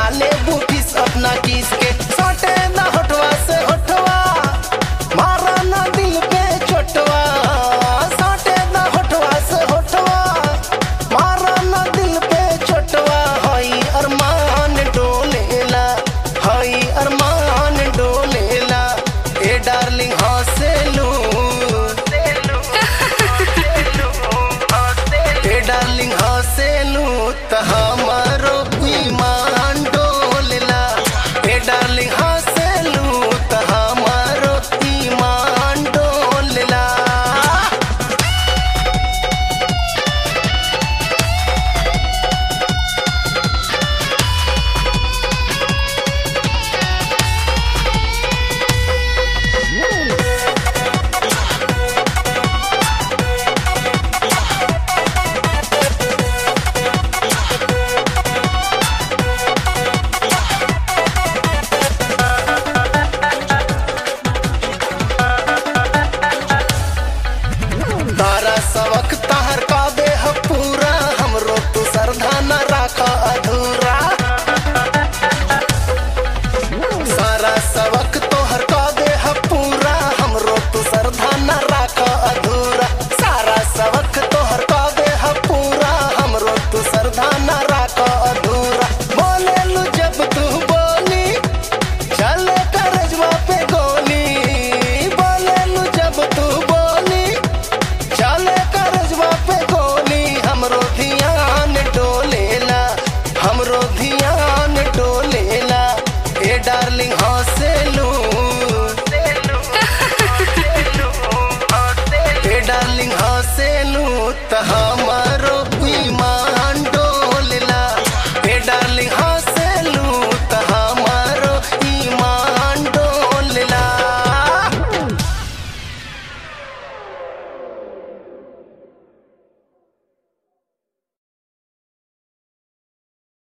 ले बूफिस अपना किस के सटे ना होठवा से होठवा मारा ना दिल पे चोटवा सटे ना होठवा से होठवा मारा ना दिल पे चोटवा हई अरमान डोलेला हई अरमान डोलेला ए डार्लिंग हंसेलू ए डार्लिंग हंसेलू त हमारो ईमान डोलेला ए डार्लिंग हंसेलू त हमारो ईमान डोलेला। तारा सबक तहर का देह पूरा हमरो तू सरधा न राखा अधूरा सारा सबक तोहर का देह पूरा हमरो तू सरधा न राखा अधूरा सारा सबक तोहर का देह पूरा हमरो तू सरधा न राखा अधूरा बोले लू जब तू बोली चले करजवा पे गोली बोले लू जब तू बोली चले करजवा पे गोली हमरो ध्यान डोलेला हमरो ध्यान डोलेला ए डार्लिंग हंसेलू ए डार्लिंग हंसेलू त हम